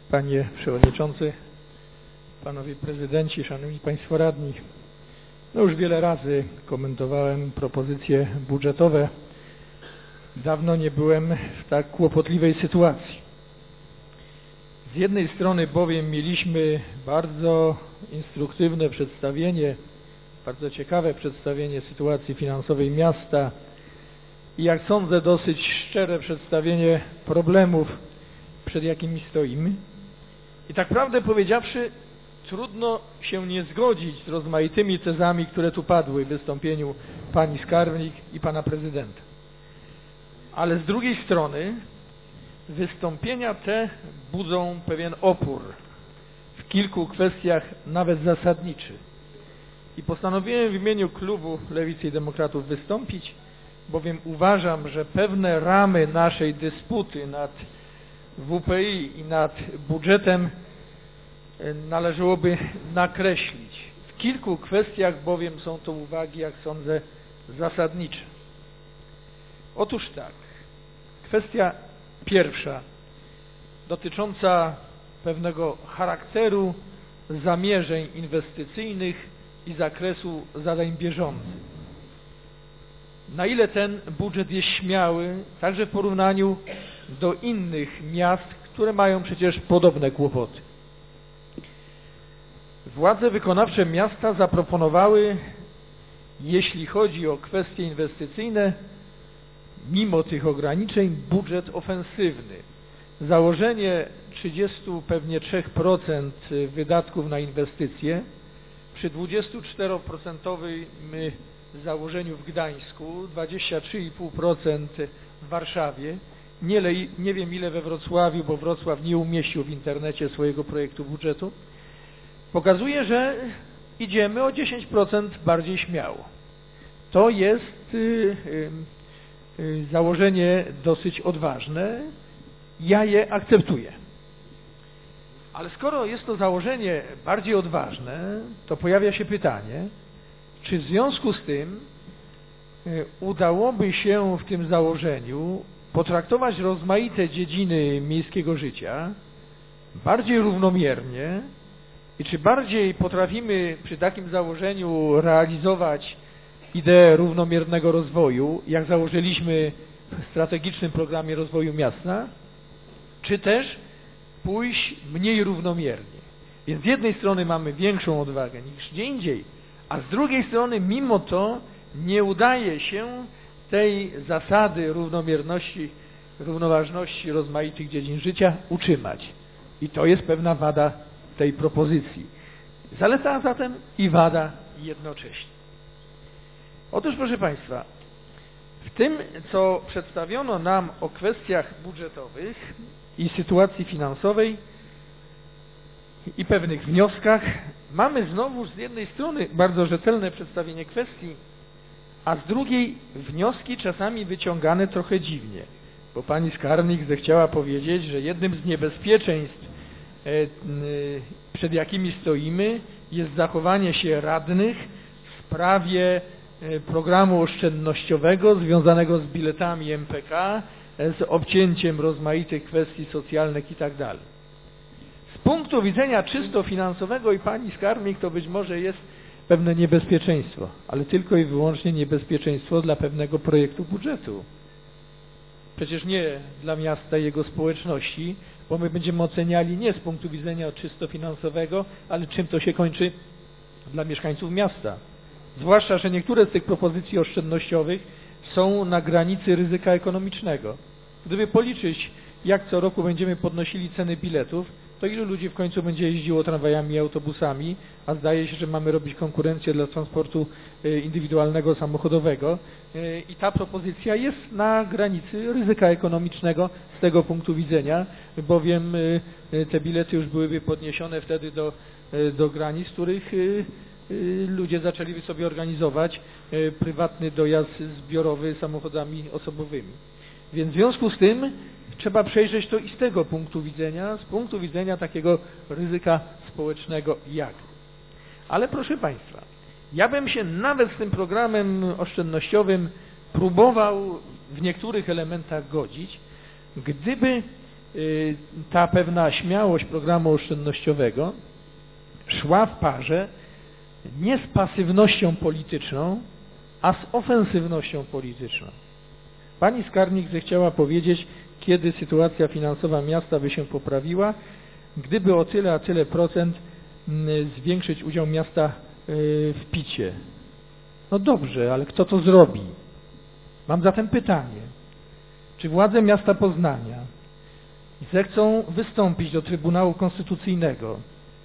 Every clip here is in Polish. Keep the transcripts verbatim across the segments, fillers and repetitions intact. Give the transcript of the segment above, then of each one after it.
Panie Przewodniczący, Panowie Prezydenci, Szanowni Państwo Radni. No już wiele razy komentowałem propozycje budżetowe. Dawno nie byłem w tak kłopotliwej sytuacji. Z jednej strony bowiem mieliśmy bardzo instruktywne przedstawienie, bardzo ciekawe przedstawienie sytuacji finansowej miasta i jak sądzę dosyć szczere przedstawienie problemów, przed jakimi stoimy. I tak prawdę powiedziawszy, trudno się nie zgodzić z rozmaitymi tezami, które tu padły w wystąpieniu pani skarbnik i pana prezydenta. Ale z drugiej strony wystąpienia te budzą pewien opór w kilku kwestiach nawet zasadniczych. I postanowiłem w imieniu klubu Lewicy i Demokratów wystąpić, bowiem uważam, że pewne ramy naszej dysputy nad W P I i nad budżetem należałoby nakreślić. W kilku kwestiach bowiem są to uwagi, jak sądzę, zasadnicze. Otóż tak, kwestia pierwsza dotycząca pewnego charakteru zamierzeń inwestycyjnych i zakresu zadań bieżących. Na ile ten budżet jest śmiały, także w porównaniu do innych miast, które mają przecież podobne kłopoty. Władze wykonawcze miasta zaproponowały, jeśli chodzi o kwestie inwestycyjne, mimo tych ograniczeń, budżet ofensywny. Założenie trzydzieści pewnie trzy procent wydatków na inwestycje przy dwudziestu czterech procentach założeniu w Gdańsku, dwadzieścia trzy i pół procent w Warszawie, nie, le, nie wiem ile we Wrocławiu, bo Wrocław nie umieścił w internecie swojego projektu budżetu, pokazuje, że idziemy o dziesięć procent bardziej śmiało. To jest y, y, y, założenie dosyć odważne. Ja je akceptuję. Ale skoro jest to założenie bardziej odważne, to pojawia się pytanie, czy w związku z tym y, udałoby się w tym założeniu potraktować rozmaite dziedziny miejskiego życia bardziej równomiernie i czy bardziej potrafimy przy takim założeniu realizować ideę równomiernego rozwoju, jak założyliśmy w strategicznym programie rozwoju miasta, czy też pójść mniej równomiernie. Więc z jednej strony mamy większą odwagę niż gdzie indziej, a z drugiej strony mimo to nie udaje się tej zasady równomierności, równoważności rozmaitych dziedzin życia utrzymać. I to jest pewna wada tej propozycji. Zaleta zatem i wada jednocześnie. Otóż, proszę Państwa, w tym, co przedstawiono nam o kwestiach budżetowych i sytuacji finansowej i pewnych wnioskach, mamy znowu z jednej strony bardzo rzetelne przedstawienie kwestii, a z drugiej wnioski czasami wyciągane trochę dziwnie, bo pani skarbnik zechciała powiedzieć, że jednym z niebezpieczeństw, przed jakimi stoimy, jest zachowanie się radnych w sprawie programu oszczędnościowego związanego z biletami M P K, z obcięciem rozmaitych kwestii socjalnych i tak dalej. Z punktu widzenia czysto finansowego i pani skarbnik to być może jest pewne niebezpieczeństwo, ale tylko i wyłącznie niebezpieczeństwo dla pewnego projektu budżetu. Przecież nie dla miasta i jego społeczności, bo my będziemy oceniali nie z punktu widzenia czysto finansowego, ale czym to się kończy dla mieszkańców miasta. Zwłaszcza, że niektóre z tych propozycji oszczędnościowych są na granicy ryzyka ekonomicznego. Gdyby policzyć, jak co roku będziemy podnosili ceny biletów, to ilu ludzi w końcu będzie jeździło tramwajami i autobusami, a zdaje się, że mamy robić konkurencję dla transportu indywidualnego, samochodowego i ta propozycja jest na granicy ryzyka ekonomicznego z tego punktu widzenia, bowiem te bilety już byłyby podniesione wtedy do, do granic, których ludzie zaczęliby sobie organizować prywatny dojazd zbiorowy samochodami osobowymi. Więc w związku z tym trzeba przejrzeć to i z tego punktu widzenia, z punktu widzenia takiego ryzyka społecznego jak. Ale proszę Państwa, ja bym się nawet z tym programem oszczędnościowym próbował w niektórych elementach godzić, gdyby ta pewna śmiałość programu oszczędnościowego szła w parze nie z pasywnością polityczną, a z ofensywnością polityczną. Pani skarbnik zechciała powiedzieć, kiedy sytuacja finansowa miasta by się poprawiła, gdyby o tyle a tyle procent zwiększyć udział miasta w picie. No dobrze, ale kto to zrobi? Mam zatem pytanie, czy władze miasta Poznania zechcą wystąpić do Trybunału Konstytucyjnego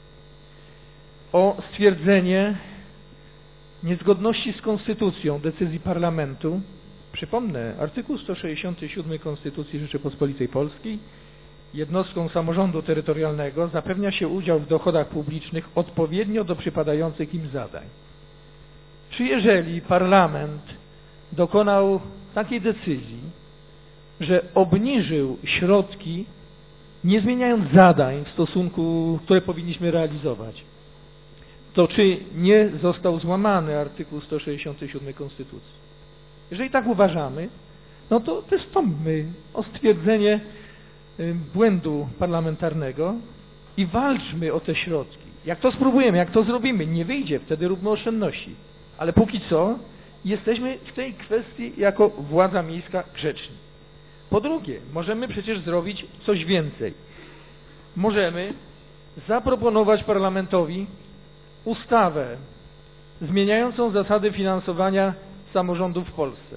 o stwierdzenie niezgodności z Konstytucją decyzji Parlamentu? Przypomnę, artykuł sto sześćdziesiąty siódmy Konstytucji Rzeczypospolitej Polskiej: jednostkom samorządu terytorialnego zapewnia się udział w dochodach publicznych odpowiednio do przypadających im zadań. Czy jeżeli Parlament dokonał takiej decyzji, że obniżył środki, nie zmieniając zadań w stosunku, które powinniśmy realizować, to czy nie został złamany artykuł sto sześćdziesiąty siódmy Konstytucji? Jeżeli tak uważamy, no to wystąpmy o stwierdzenie błędu parlamentarnego i walczmy o te środki. Jak to spróbujemy, jak to zrobimy, nie wyjdzie, wtedy róbmy oszczędności. Ale póki co jesteśmy w tej kwestii jako władza miejska grzeczni. Po drugie, możemy przecież zrobić coś więcej. Możemy zaproponować parlamentowi ustawę zmieniającą zasady finansowania samorządów w Polsce.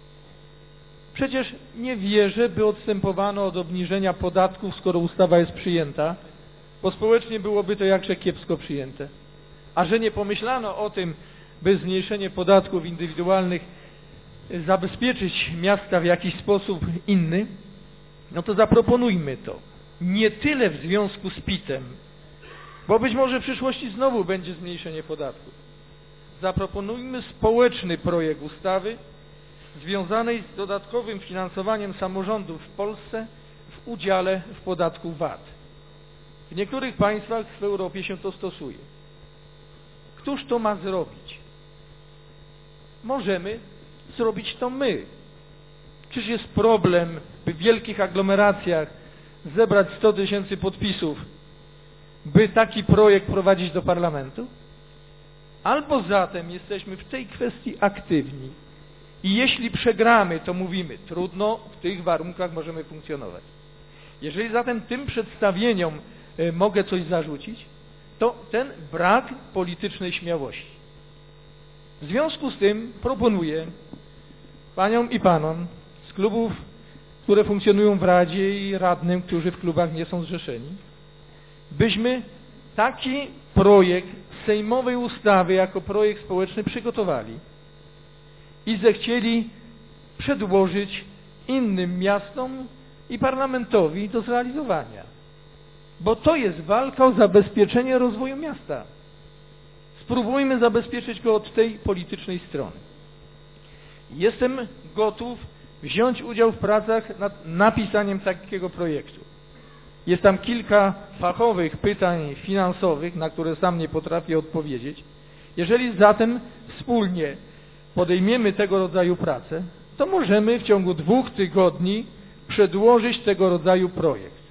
Przecież nie wierzę, by odstępowano od obniżenia podatków, skoro ustawa jest przyjęta, bo społecznie byłoby to jakże kiepsko przyjęte. A że nie pomyślano o tym, by zmniejszenie podatków indywidualnych zabezpieczyć miasta w jakiś sposób inny, no to zaproponujmy to. Nie tyle w związku z pitem, bo być może w przyszłości znowu będzie zmniejszenie podatków. Zaproponujmy społeczny projekt ustawy związanej z dodatkowym finansowaniem samorządów w Polsce w udziale w podatku V A T. W niektórych państwach w Europie się to stosuje. Któż to ma zrobić? Możemy zrobić to my. Czyż jest problem, by w wielkich aglomeracjach zebrać sto tysięcy podpisów, by taki projekt prowadzić do parlamentu? Albo zatem jesteśmy w tej kwestii aktywni i jeśli przegramy, to mówimy, trudno, w tych warunkach możemy funkcjonować. Jeżeli zatem tym przedstawieniom y, mogę coś zarzucić, to ten brak politycznej śmiałości. W związku z tym proponuję paniom i panom z klubów, które funkcjonują w Radzie, i radnym, którzy w klubach nie są zrzeszeni, byśmy taki projekt sejmowej ustawy jako projekt społeczny przygotowali i zechcieli przedłożyć innym miastom i parlamentowi do zrealizowania. Bo to jest walka o zabezpieczenie rozwoju miasta. Spróbujmy zabezpieczyć go od tej politycznej strony. Jestem gotów wziąć udział w pracach nad napisaniem takiego projektu. Jest tam kilka fachowych pytań finansowych, na które sam nie potrafię odpowiedzieć. Jeżeli zatem wspólnie podejmiemy tego rodzaju pracę, to możemy w ciągu dwóch tygodni przedłożyć tego rodzaju projekt.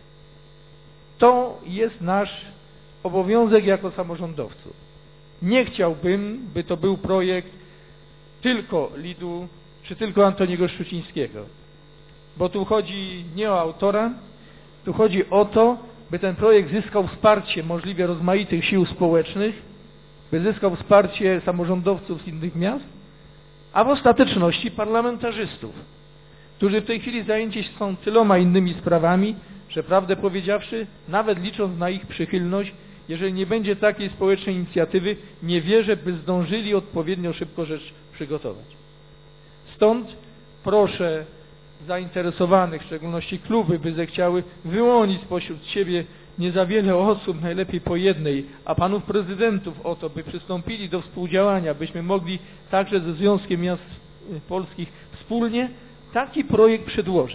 To jest nasz obowiązek jako samorządowców. Nie chciałbym, by to był projekt tylko Lidu czy tylko Antoniego Szczucińskiego, bo tu chodzi nie o autora, tu chodzi o to, by ten projekt zyskał wsparcie możliwie rozmaitych sił społecznych, by zyskał wsparcie samorządowców z innych miast, a w ostateczności parlamentarzystów, którzy w tej chwili zajęci są tyloma innymi sprawami, że prawdę powiedziawszy, nawet licząc na ich przychylność, jeżeli nie będzie takiej społecznej inicjatywy, nie wierzę, by zdążyli odpowiednio szybko rzecz przygotować. Stąd proszę zainteresowanych, w szczególności kluby, by zechciały wyłonić spośród siebie nie za wiele osób, najlepiej po jednej, a panów prezydentów o to, by przystąpili do współdziałania, byśmy mogli także ze Związkiem Miast Polskich wspólnie taki projekt przedłożyć.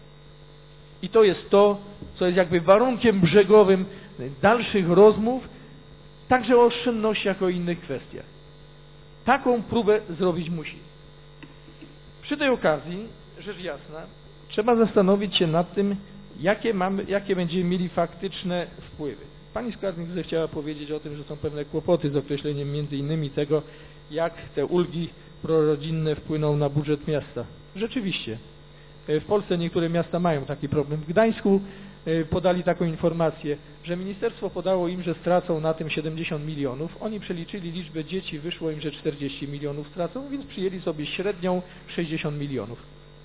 I to jest to, co jest jakby warunkiem brzegowym dalszych rozmów, także o oszczędności, jako o innych kwestiach. Taką próbę zrobić musi. Przy tej okazji, rzecz jasna, trzeba zastanowić się nad tym, jakie, mamy, jakie będziemy mieli faktyczne wpływy. Pani skarbnik zechciała powiedzieć o tym, że są pewne kłopoty z określeniem między innymi tego, jak te ulgi prorodzinne wpłyną na budżet miasta. Rzeczywiście. W Polsce niektóre miasta mają taki problem. W Gdańsku podali taką informację, że ministerstwo podało im, że stracą na tym siedemdziesiąt milionów. Oni przeliczyli liczbę dzieci, wyszło im, że czterdzieści milionów stracą, więc przyjęli sobie średnią sześćdziesiąt milionów.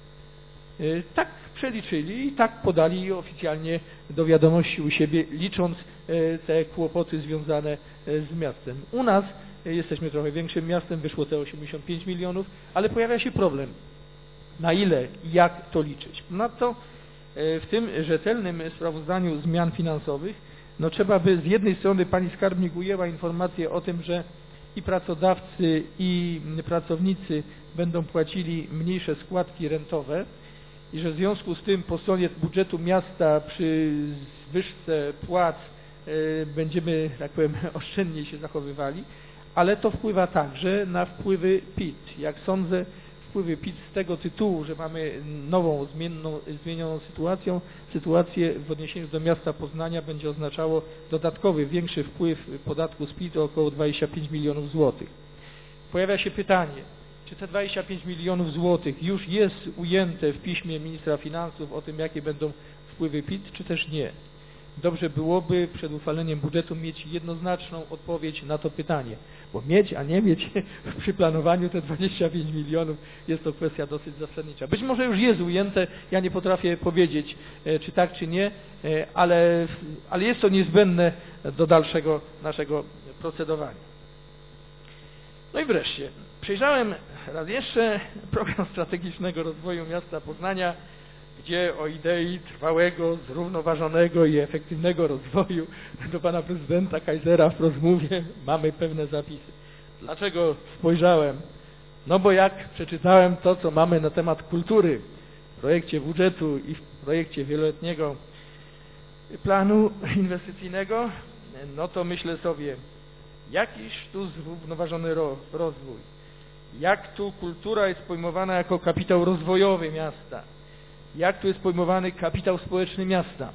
Tak przeliczyli i tak podali oficjalnie do wiadomości u siebie, licząc te kłopoty związane z miastem. U nas jesteśmy trochę większym miastem, wyszło te osiemdziesiąt pięć milionów, ale pojawia się problem. Na ile i jak to liczyć? Ponadto w tym rzetelnym sprawozdaniu zmian finansowych no trzeba by z jednej strony pani skarbnik ujęła informację o tym, że i pracodawcy i pracownicy będą płacili mniejsze składki rentowe i że w związku z tym po stronie budżetu miasta przy zwyżce płac będziemy, tak powiem, oszczędniej się zachowywali, ale to wpływa także na wpływy P I T. Jak sądzę, wpływy P I T z tego tytułu, że mamy nową, zmienną, zmienioną sytuację, sytuację w odniesieniu do miasta Poznania będzie oznaczało dodatkowy, większy wpływ podatku z P I T o około dwadzieścia pięć milionów złotych. Pojawia się pytanie, czy te dwadzieścia pięć milionów złotych już jest ujęte w piśmie ministra finansów o tym, jakie będą wpływy P I T, czy też nie? Dobrze byłoby przed uchwaleniem budżetu mieć jednoznaczną odpowiedź na to pytanie, bo mieć, a nie mieć przy planowaniu te dwadzieścia pięć milionów jest to kwestia dosyć zasadnicza. Być może już jest ujęte, ja nie potrafię powiedzieć, czy tak, czy nie, ale, ale jest to niezbędne do dalszego naszego procedowania. No i wreszcie, przejrzałem raz jeszcze program strategicznego rozwoju miasta Poznania, gdzie o idei trwałego, zrównoważonego i efektywnego rozwoju do pana prezydenta Kaisera w rozmowie mamy pewne zapisy. Dlaczego spojrzałem? No bo jak przeczytałem to, co mamy na temat kultury w projekcie budżetu i w projekcie wieloletniego planu inwestycyjnego, no to myślę sobie, jakiś tu zrównoważony ro, rozwój, jak tu kultura jest pojmowana jako kapitał rozwojowy miasta, jak tu jest pojmowany kapitał społeczny miasta.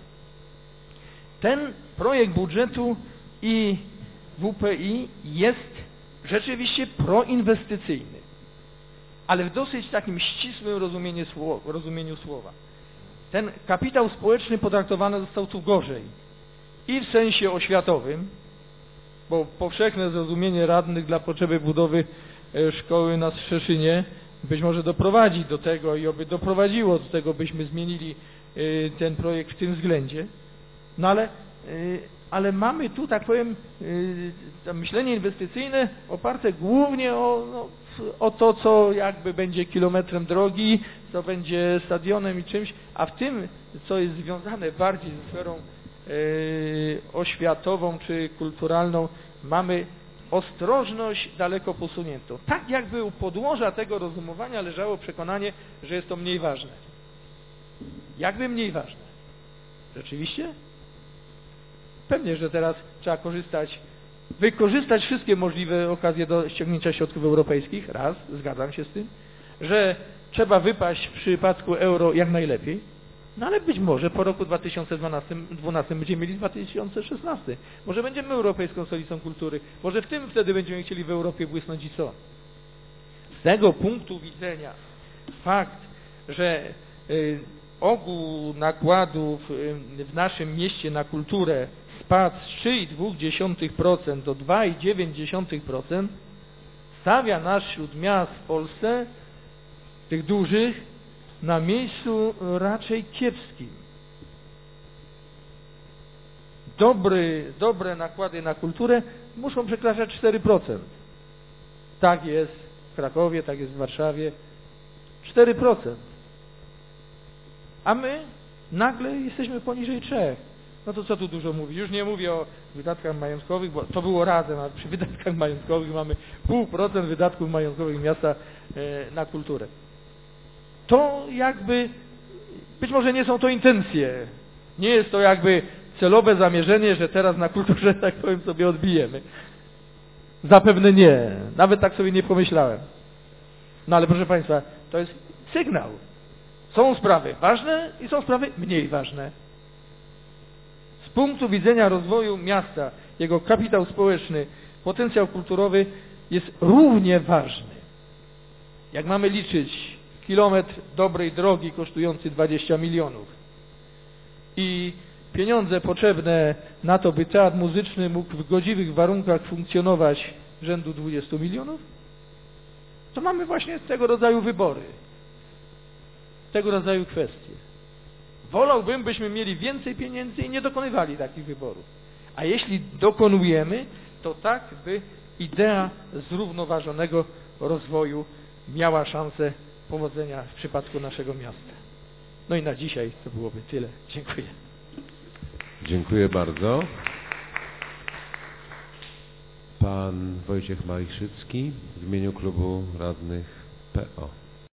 Ten projekt budżetu i W P I jest rzeczywiście proinwestycyjny, ale w dosyć takim ścisłym rozumieniu słowa, rozumieniu słowa. Ten kapitał społeczny potraktowany został tu gorzej i w sensie oświatowym, bo powszechne zrozumienie radnych dla potrzeby budowy szkoły na Strzeszynie być może doprowadzi do tego i oby doprowadziło do tego, byśmy zmienili ten projekt w tym względzie. No ale, ale mamy tu, tak powiem, myślenie inwestycyjne oparte głównie o, no, o to, co jakby będzie kilometrem drogi, co będzie stadionem i czymś, a w tym, co jest związane bardziej ze sferą oświatową czy kulturalną, mamy ostrożność daleko posuniętą. Tak jakby u podłoża tego rozumowania leżało przekonanie, że jest to mniej ważne. Jakby mniej ważne. Rzeczywiście? Pewnie, że teraz trzeba korzystać, wykorzystać wszystkie możliwe okazje do ściągnięcia środków europejskich. Raz, zgadzam się z tym, że trzeba wypaść w przypadku euro jak najlepiej. No ale być może po roku dwa tysiące dwunastym będziemy mieli dwa tysiące szesnasty. Może będziemy europejską stolicą kultury. Może w tym wtedy będziemy chcieli w Europie błysnąć i co? Z tego punktu widzenia fakt, że y, ogół nakładów y, w naszym mieście na kulturę spadł z trzy i dwie dziesiąte procent do dwa i dziewięć dziesiątych procent stawia nas wśród miast w Polsce, tych dużych, na miejscu raczej kiepskim. Dobry, dobre nakłady na kulturę muszą przekraczać cztery procent. Tak jest w Krakowie, tak jest w Warszawie. cztery procent. A my nagle jesteśmy poniżej trzech. No to co tu dużo mówić? Już nie mówię o wydatkach majątkowych, bo to było razem, a przy wydatkach majątkowych mamy pół procent wydatków majątkowych miasta na kulturę. To jakby, być może nie są to intencje, nie jest to jakby celowe zamierzenie, że teraz na kulturze, tak powiem, sobie odbijemy. Zapewne nie, nawet tak sobie nie pomyślałem. No ale proszę Państwa, to jest sygnał, Są sprawy ważne i są sprawy mniej ważne. Z punktu widzenia rozwoju miasta, jego kapitał społeczny, potencjał kulturowy jest równie ważny. Jak mamy liczyć kilometr dobrej drogi kosztujący dwadzieścia milionów i pieniądze potrzebne na to, by teatr muzyczny mógł w godziwych warunkach funkcjonować rzędu dwudziestu milionów, to mamy właśnie tego rodzaju wybory, tego rodzaju kwestie. Wolałbym, byśmy mieli więcej pieniędzy i nie dokonywali takich wyborów. A jeśli dokonujemy, to tak, by idea zrównoważonego rozwoju miała szansę powodzenia w przypadku naszego miasta. No i na dzisiaj to byłoby tyle. Dziękuję. Dziękuję bardzo. Pan Wojciech Maliszycki w imieniu klubu radnych P O.